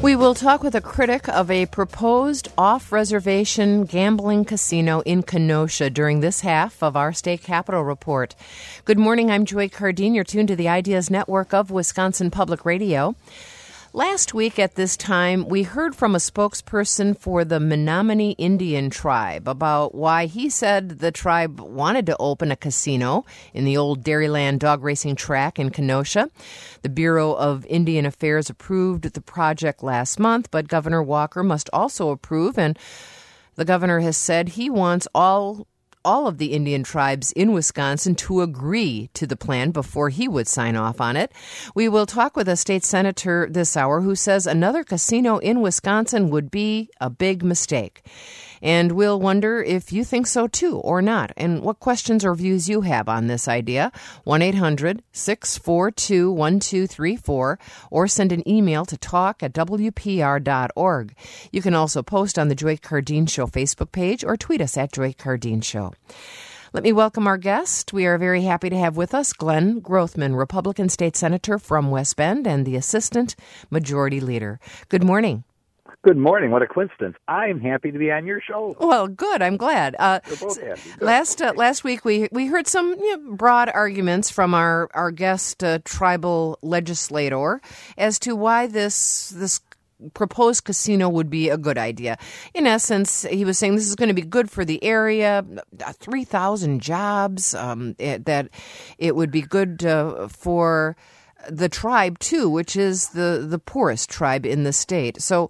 We will talk with a critic of a proposed off-reservation gambling casino in Kenosha during this half of our State Capitol Report. Good morning, I'm Joy Cardine. You're tuned to the Ideas Network of Wisconsin Public Radio. Last week at this time, we heard from a spokesperson for the Menominee Indian tribe about why he said the tribe wanted to open a casino in the old Dairyland dog racing track in Kenosha. The Bureau of Indian Affairs approved the project last month, but Governor Walker must also approve, and the governor has said he wants all of the Indian tribes in Wisconsin to agree to the plan before he would sign off on it. We will talk with a state senator this hour who says another casino in Wisconsin would be a big mistake. And we'll wonder if you think so too or not, and what questions or views you have on this idea. 1-800-642-1234, or send an email to talk@wpr.org. You can also post on the Joy Cardine Show Facebook page or tweet us at Joy Cardine Show. Let me welcome our guest. We are very happy to have with us Glenn Grothman, Republican State Senator from West Bend and the Assistant Majority Leader. Good morning. Good morning. What a coincidence. I'm happy to be on your show. Well, good. I'm glad. We're both happy. Last week, we heard some broad arguments from our guest tribal legislator as to why this proposed casino would be a good idea. In essence, he was saying this is going to be good for the area, 3,000 jobs, that it would be good for the tribe, too, which is the poorest tribe in the state. So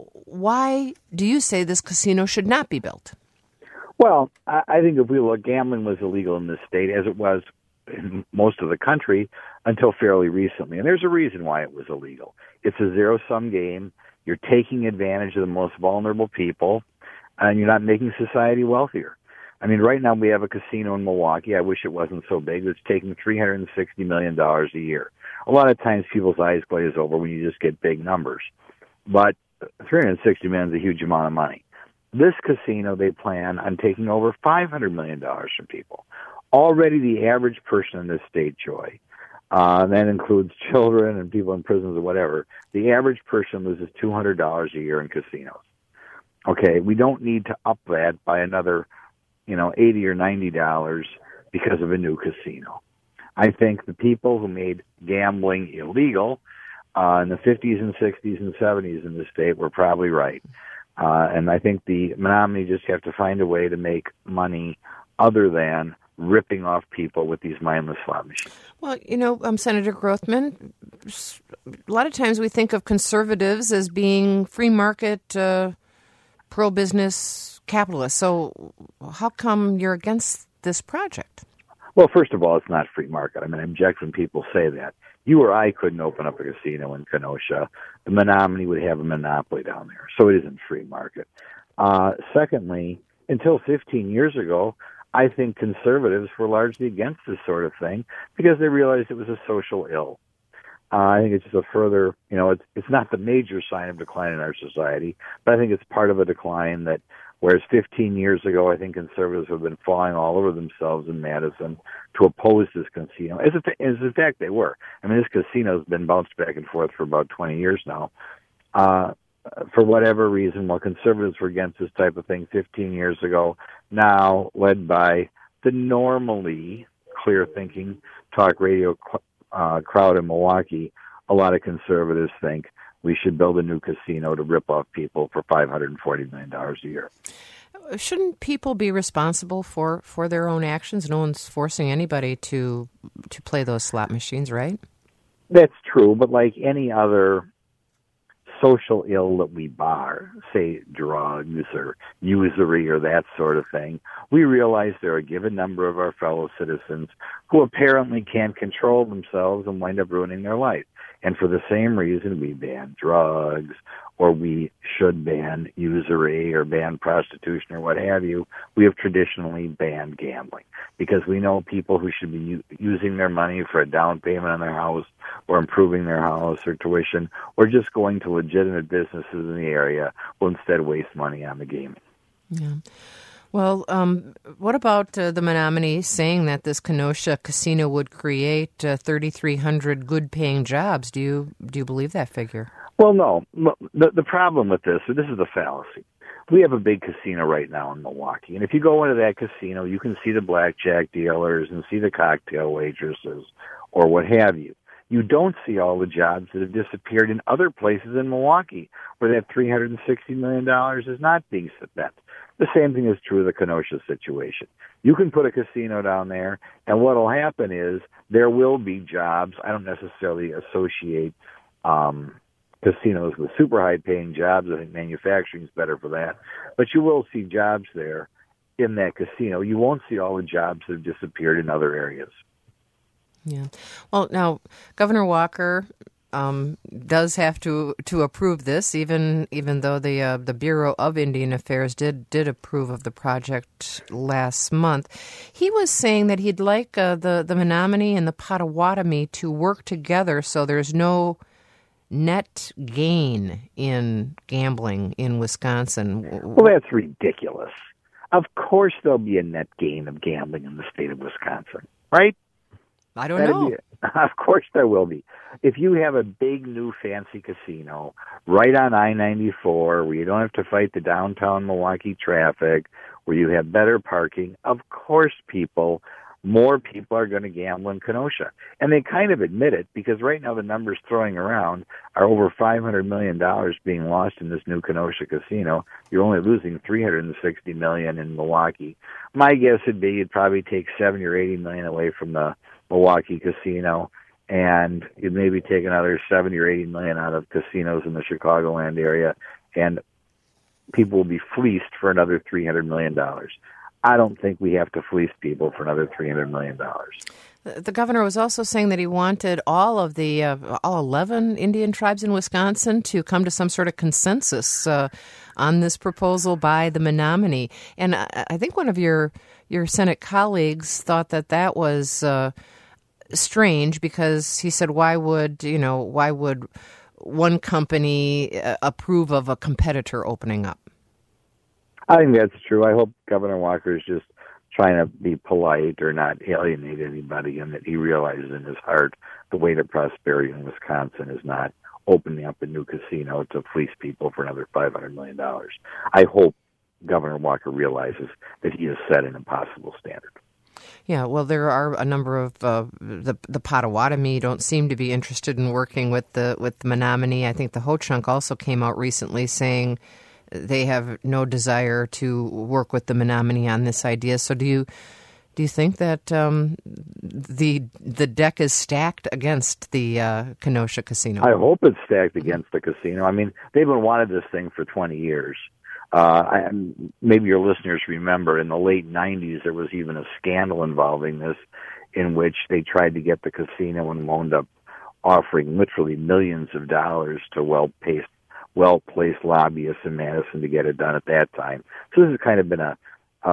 why do you say this casino should not be built? Well, I think if we look, gambling was illegal in this state, as it was in most of the country until fairly recently. And there's a reason why it was illegal. It's a zero-sum game. You're taking advantage of the most vulnerable people, and you're not making society wealthier. I mean, right now we have a casino in Milwaukee. I wish it wasn't so big. It's taking $360 million a year. A lot of times people's eyes glaze over when you just get big numbers. But $360 million is a huge amount of money. This casino, they plan on taking over $500 million from people. Already the average person in this state, Joy, that includes children and people in prisons or whatever, the average person loses $200 a year in casinos. Okay, we don't need to up that by another, $80 or $90 because of a new casino. I think the people who made gambling illegal in the 50s and 60s and 70s in the state were probably right. And I think the Menominee just have to find a way to make money other than ripping off people with these mindless slot machines. Well, Senator Grothman, a lot of times we think of conservatives as being free market, pro-business capitalists. So how come you're against this project? Well, first of all, it's not free market. I mean, I object when people say that. You or I couldn't open up a casino in Kenosha. The Menominee would have a monopoly down there, so it isn't free market. Secondly, until 15 years ago, I think conservatives were largely against this sort of thing because they realized it was a social ill. I think it's just a further, it's not the major sign of decline in our society, but I think it's part of a decline that, whereas 15 years ago, I think conservatives have been falling all over themselves in Madison to oppose this casino, as in fact they were. I mean, this casino has been bounced back and forth for about 20 years now. For whatever reason, while conservatives were against this type of thing 15 years ago, now led by the normally clear-thinking talk radio crowd in Milwaukee, a lot of conservatives think we should build a new casino to rip off people for $540 million a year. Shouldn't people be responsible for their own actions? No one's forcing anybody to play those slot machines, right? That's true, but like any other social ill that we bar, say drugs or usury or that sort of thing, we realize there are a given number of our fellow citizens who apparently can't control themselves and wind up ruining their life. And for the same reason, we ban drugs, or we should ban usury or ban prostitution or what have you. We have traditionally banned gambling because we know people who should be using their money for a down payment on their house or improving their house or tuition or just going to legitimate businesses in the area will instead waste money on the gaming. Yeah. Well, what about the Menominee saying that this Kenosha casino would create 3,300 good-paying jobs? Do you believe that figure? Well, no. The problem with this is the fallacy. We have a big casino right now in Milwaukee, and if you go into that casino, you can see the blackjack dealers and see the cocktail waitresses or what have you. You don't see all the jobs that have disappeared in other places in Milwaukee where that $360 million is not being spent. The same thing is true of the Kenosha situation. You can put a casino down there, and what will happen is there will be jobs. I don't necessarily associate casinos with super high-paying jobs. I think manufacturing is better for that. But you will see jobs there in that casino. You won't see all the jobs that have disappeared in other areas. Yeah. Well, now, Governor Walker does have to approve this, even though the Bureau of Indian Affairs did approve of the project last month. He was saying that he'd like the Menominee and the Potawatomi to work together so there's no net gain in gambling in Wisconsin. Well, that's ridiculous. Of course there'll be a net gain of gambling in the state of Wisconsin, right? I don't know. Of course there will be. If you have a big new fancy casino right on I-94 where you don't have to fight the downtown Milwaukee traffic, where you have better parking, of course more people are going to gamble in Kenosha. And they kind of admit it because right now the numbers throwing around are over $500 million being lost in this new Kenosha casino. You're only losing $360 million in Milwaukee. My guess would be you'd probably take $70 or $80 million away from the Milwaukee casino, and you'd maybe take another $70 or $80 million out of casinos in the Chicagoland area, and people will be fleeced for another $300 million. I don't think we have to fleece people for another $300 million. The governor was also saying that he wanted all 11 Indian tribes in Wisconsin to come to some sort of consensus on this proposal by the Menominee. And I think one of your Senate colleagues thought that was strange because he said, why would one company approve of a competitor opening up? I think that's true. I hope Governor Walker is just trying to be polite or not alienate anybody, and that he realizes in his heart the way to prosperity in Wisconsin is not opening up a new casino to fleece people for another $500 million. I hope Governor Walker realizes that he has set an impossible standard. Yeah, well, there are a number of the Potawatomi don't seem to be interested in working with the Menominee. I think the Ho-Chunk also came out recently saying they have no desire to work with the Menominee on this idea. So do you think that the deck is stacked against the Kenosha casino? I hope it's stacked against the casino. I mean, they've been wanting this thing for 20 years. Maybe your listeners remember in the late 90s there was even a scandal involving this in which they tried to get the casino and wound up offering literally millions of dollars to well-placed lobbyists in Madison to get it done at that time. So this has kind of been a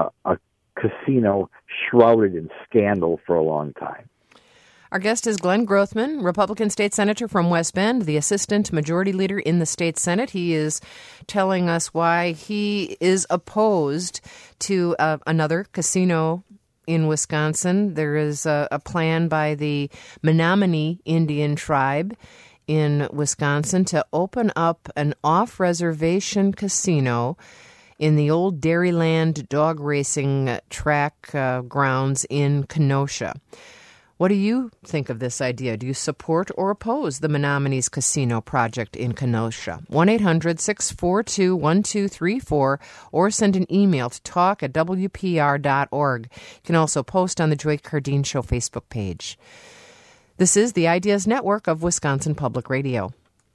casino shrouded in scandal for a long time. Our guest is Glenn Grothman, Republican State Senator from West Bend, the Assistant Majority Leader in the State Senate. He is telling us why he is opposed to another casino in Wisconsin. There is a plan by the Menominee Indian tribe in Wisconsin to open up an off-reservation casino in the old Dairyland dog racing track grounds in Kenosha. What do you think of this idea? Do you support or oppose the Menominee's casino project in Kenosha? 1-800-642-1234 or send an email to talk@wpr.org. You can also post on the Joy Cardeen Show Facebook page. This is the Ideas Network of Wisconsin Public Radio.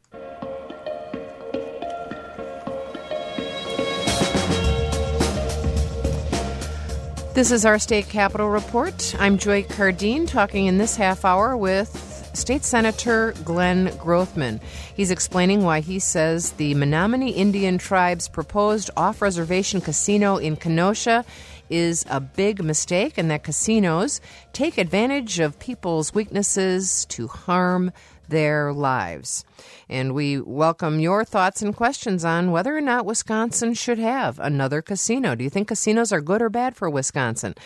This is our State Capitol Report. I'm Joy Cardeen, talking in this half hour with State Senator Glenn Grothman. He's explaining why he says the Menominee Indian tribe's proposed off-reservation casino in Kenosha is a big mistake, and that casinos take advantage of people's weaknesses to harm their lives. And we welcome your thoughts and questions on whether or not Wisconsin should have another casino. Do you think casinos are good or bad for Wisconsin?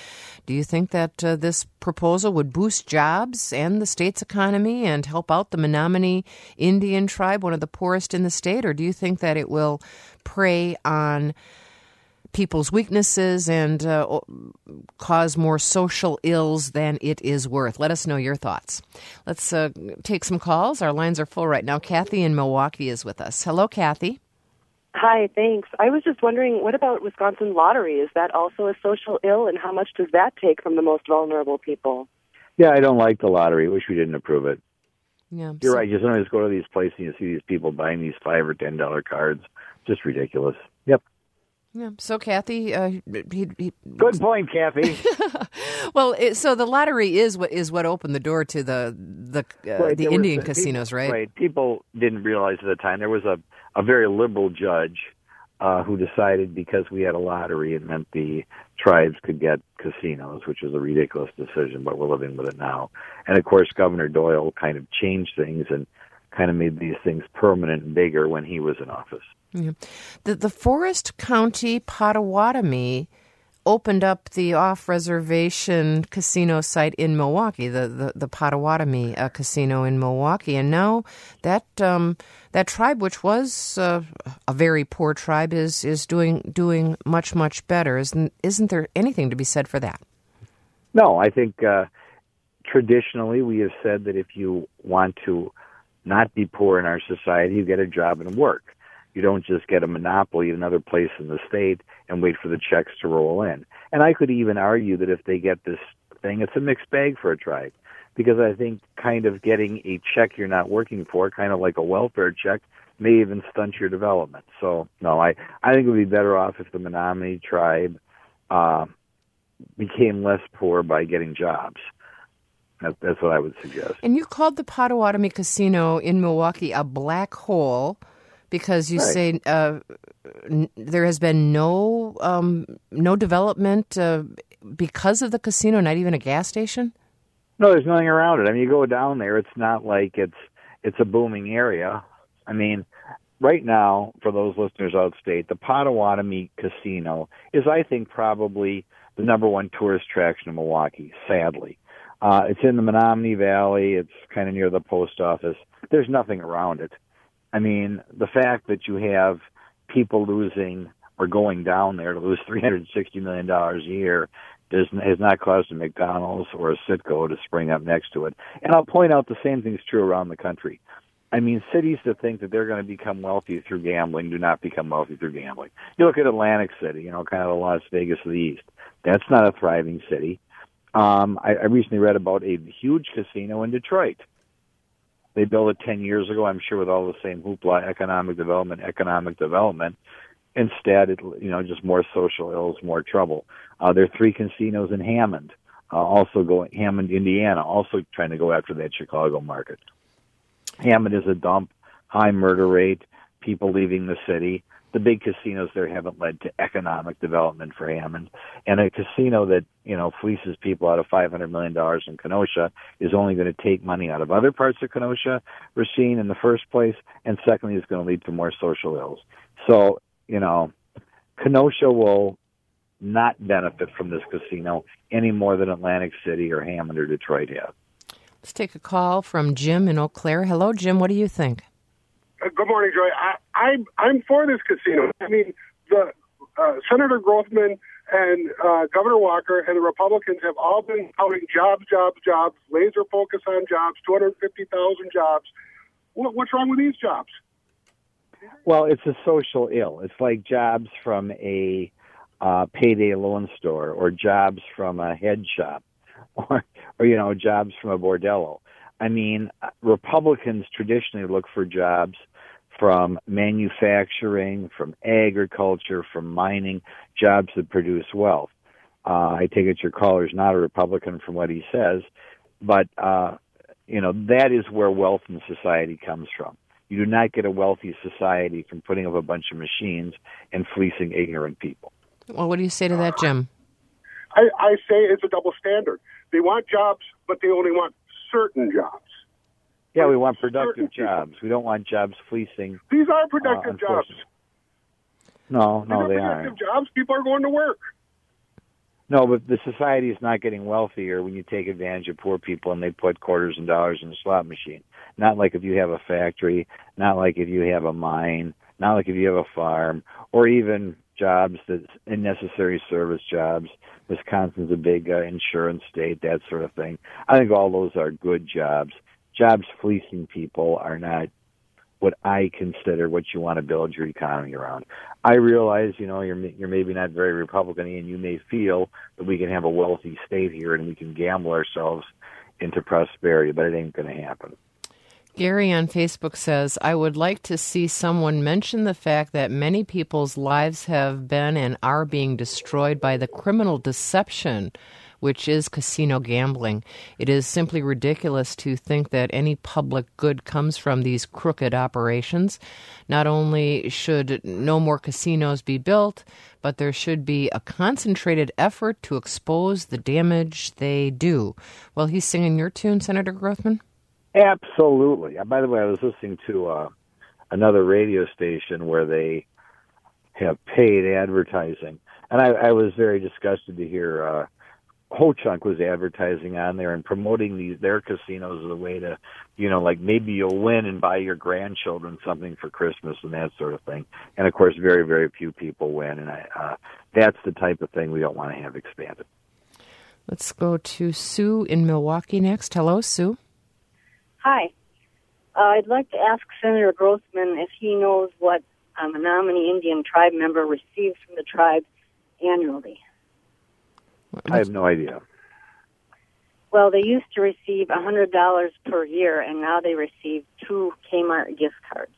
Do you think that this proposal would boost jobs and the state's economy and help out the Menominee Indian tribe, one of the poorest in the state? Or do you think that it will prey on people's weaknesses and cause more social ills than it is worth? Let us know your thoughts. Let's take some calls. Our lines are full right now. Kathy in Milwaukee is with us. Hello, Kathy. Hi, thanks. I was just wondering, what about Wisconsin lottery? Is that also a social ill, and how much does that take from the most vulnerable people? Yeah, I don't like the lottery. Wish we didn't approve it. Yeah, You're right. You sometimes go to these places and you see these people buying these $5 or $10 cards. Just ridiculous. Yep. Yeah. So, Kathy, good point, Kathy. Well, so the lottery is what opened the door to the Indian casinos, right? Right. People didn't realize at the time there was a very liberal judge who decided because we had a lottery, it meant the tribes could get casinos, which was a ridiculous decision, but we're living with it now. And of course, Governor Doyle kind of changed things and kind of made these things permanent and bigger when he was in office. Yeah. The Forest County Potawatomi opened up the off-reservation casino site in Milwaukee, the Potawatomi casino in Milwaukee, and now that tribe, which was a very poor tribe, is doing much better. Isn't there anything to be said for that? No, I think traditionally we have said that if you want to not be poor in our society, you get a job and work. You don't just get a monopoly in another place in the state and wait for the checks to roll in. And I could even argue that if they get this thing, it's a mixed bag for a tribe. Because I think kind of getting a check you're not working for, kind of like a welfare check, may even stunt your development. So, no, I think it would be better off if the Menominee tribe became less poor by getting jobs. That's what I would suggest. And you called the Potawatomi Casino in Milwaukee a black hole because you say there has been no development because of the casino, not even a gas station? No, there's nothing around it. I mean, you go down there, it's not like it's a booming area. I mean, right now, for those listeners outstate, the Potawatomi Casino is, I think, probably the number one tourist attraction in Milwaukee, sadly. It's in the Menominee Valley. It's kind of near the post office. There's nothing around it. I mean, the fact that you have people losing or going down there to lose $360 million a year has not caused a McDonald's or a Citgo to spring up next to it. And I'll point out the same thing's true around the country. I mean, cities that think that they're going to become wealthy through gambling do not become wealthy through gambling. You look at Atlantic City, kind of the Las Vegas of the East. That's not a thriving city. I recently read about a huge casino in Detroit. They built it 10 years ago, I'm sure with all the same hoopla, economic development. Instead, just more social ills, more trouble. There are 3 casinos in Hammond, Hammond, Indiana, also trying to go after that Chicago market. Hammond is a dump, high murder rate, people leaving the city. The big casinos there haven't led to economic development for Hammond. And a casino that, fleeces people out of $500 million in Kenosha is only going to take money out of other parts of Kenosha, Racine, in the first place, and secondly, is going to lead to more social ills. So, Kenosha will not benefit from this casino any more than Atlantic City or Hammond or Detroit have. Let's take a call from Jim in Eau Claire. Hello, Jim. What do you think? Good morning, Joy. I'm for this casino. I mean, the Senator Grothman and Governor Walker and the Republicans have all been touting jobs, laser focus on jobs, 250,000 jobs. What's wrong with these jobs? Well, it's a social ill. It's like jobs from a payday loan store or jobs from a head shop or jobs from a bordello. I mean, Republicans traditionally look for jobs from manufacturing, from agriculture, from mining, jobs that produce wealth. I take it your caller's not a Republican from what he says, but, that is where wealth in society comes from. You do not get a wealthy society from putting up a bunch of machines and fleecing ignorant people. Well, what do you say to that, Jim? I say it's a double standard. They want jobs, but they only want certain jobs. Yeah, we want productive jobs. We don't want jobs fleecing. These are productive jobs. No, they productive aren't. Jobs. People are going to work. No, but the society is not getting wealthier when you take advantage of poor people and they put quarters and dollars in a slot machine. Not like if you have a factory, not like if you have a mine, not like if you have a farm, or even jobs that's necessary service jobs. Wisconsin's a big insurance state, that sort of thing. I think all those are good jobs. Jobs fleecing people are not what I consider what you want to build your economy around. I realize, you're maybe not very Republican-y, and you may feel that we can have a wealthy state here and we can gamble ourselves into prosperity, but it ain't going to happen. Gary on Facebook says, I would like to see someone mention the fact that many people's lives have been and are being destroyed by the criminal deception, which is casino gambling. It is simply ridiculous to think that any public good comes from these crooked operations. Not only should no more casinos be built, but there should be a concentrated effort to expose the damage they do. Well, he's singing your tune, Senator Grothman? Absolutely. By the way, I was listening to another radio station where they have paid advertising, and I was very disgusted to hear Ho-Chunk was advertising on there and promoting their casinos as a way to, like maybe you'll win and buy your grandchildren something for Christmas and that sort of thing. And, of course, very, very few people win, and that's the type of thing we don't want to have expanded. Let's go to Sue in Milwaukee next. Hello, Sue. Hi. I'd like to ask Senator Grothman if he knows what a Menominee Indian tribe member receives from the tribe annually. I have no idea. Well, they used to receive $100 per year, and now they receive 2 Kmart gift cards.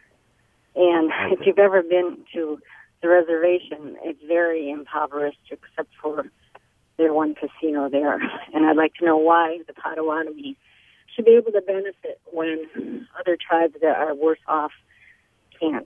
And if you've ever been to the reservation, it's very impoverished except for their one casino there. And I'd like to know why the Potawatomi should be able to benefit when other tribes that are worse off can't.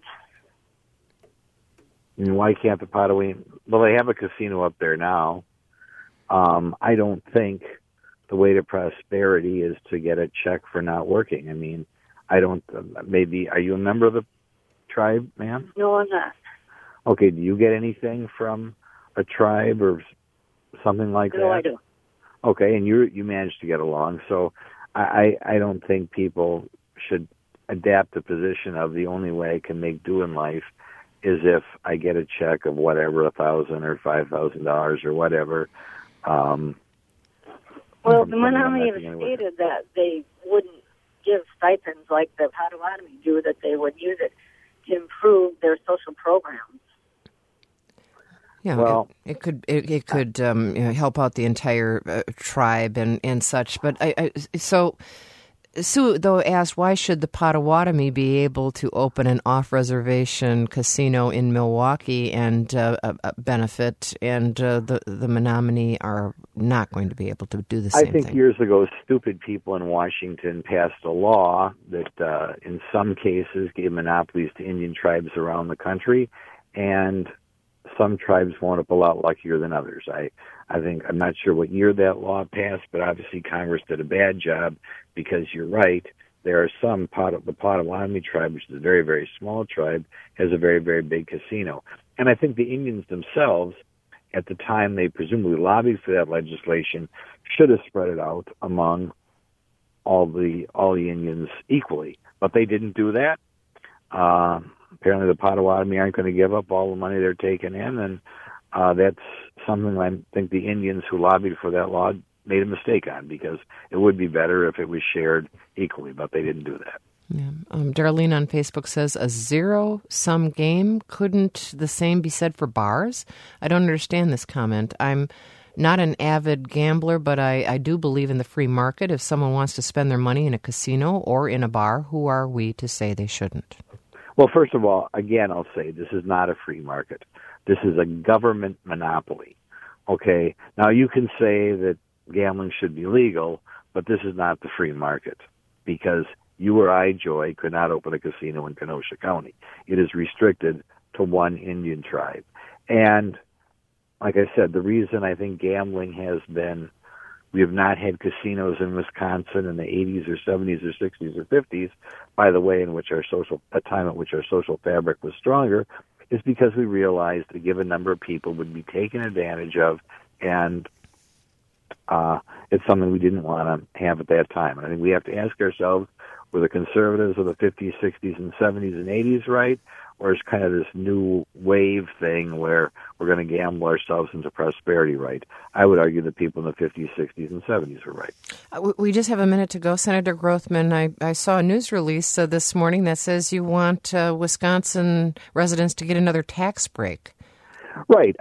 And why can't the Potawatomi? Well, they have a casino up there now. I don't think the way to prosperity is to get a check for not working. I mean, I don't, maybe, are you a member of the tribe, ma'am? No, I'm not. Okay, do you get anything from a tribe or something like that? No, I do. Okay, and you managed to get along. So I don't think people should adapt the position of the only way I can make do in life is if I get a check of whatever, $1,000 or $5,000 or whatever. Well, the Menominee have stated that they wouldn't give stipends like the Potawatomi do, that they would use it to improve their social programs. Yeah, well, it could help out the entire tribe and such. But so Sue, though, asked, why should the Potawatomi be able to open an off-reservation casino in Milwaukee and benefit, and the Menominee are not going to be able to do the same thing? I think years ago, stupid people in Washington passed a law that in some cases gave monopolies to Indian tribes around the country, and some tribes wound up a lot luckier than others. I think, I'm not sure what year that law passed, but obviously Congress did a bad job because you're right. There are some, the Potawatomi tribe, which is a very, very small tribe, has a very, very big casino. And I think the Indians themselves, at the time they presumably lobbied for that legislation, should have spread it out among all the Indians equally. But they didn't do that. Apparently the Potawatomi aren't going to give up all the money they're taking in, and that's something I think the Indians who lobbied for that law made a mistake on, because it would be better if it was shared equally, but they didn't do that. Yeah. Darlene on Facebook says, a zero-sum game, couldn't the same be said for bars? I don't understand this comment. I'm not an avid gambler, but I do believe in the free market. If someone wants to spend their money in a casino or in a bar, who are we to say they shouldn't? Well, first of all, again, I'll say this is not a free market. This is a government monopoly. Okay? Now, you can say that gambling should be legal, but this is not the free market, because you or I, Joy, could not open a casino in Kenosha County. It is restricted to one Indian tribe. And like I said, the reason I think gambling has been, we have not had casinos in Wisconsin in the 80s or 70s or 60s or 50s, by the way, in which a time at which our social fabric was stronger, is because we realized a given number of people would be taken advantage of and it's something we didn't want to have at that time. And I think we have to ask ourselves, were the conservatives of the 50s, 60s, and 70s and 80s right? Or is kind of this new wave thing where we're going to gamble ourselves into prosperity right? I would argue that people in the 50s, 60s, and 70s were right. We just have a minute to go. Senator Grothman, I saw a news release this morning that says you want Wisconsin residents to get another tax break. Right.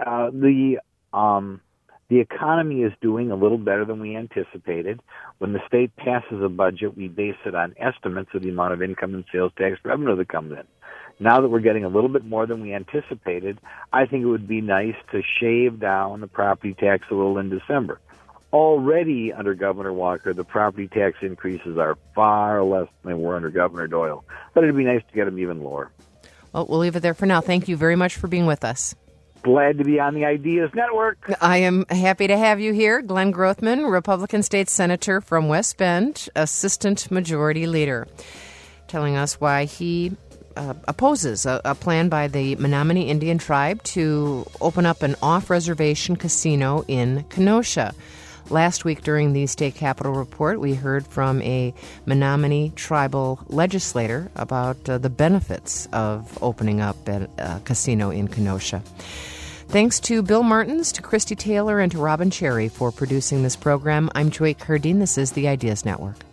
The economy is doing a little better than we anticipated. When the state passes a budget, we base it on estimates of the amount of income and sales tax revenue that comes in. Now that we're getting a little bit more than we anticipated, I think it would be nice to shave down the property tax a little in December. Already under Governor Walker, the property tax increases are far less than they were under Governor Doyle. But it'd be nice to get them even lower. Well, we'll leave it there for now. Thank you very much for being with us. Glad to be on the Ideas Network. I am happy to have you here. Glenn Grothman, Republican State Senator from West Bend, Assistant Majority Leader, telling us why he opposes a plan by the Menominee Indian tribe to open up an off-reservation casino in Kenosha. Last week during the State Capitol Report, we heard from a Menominee tribal legislator about the benefits of opening up a casino in Kenosha. Thanks to Bill Martins, to Christy Taylor, and to Robin Cherry for producing this program. I'm Joy Cardine. This is the Ideas Network.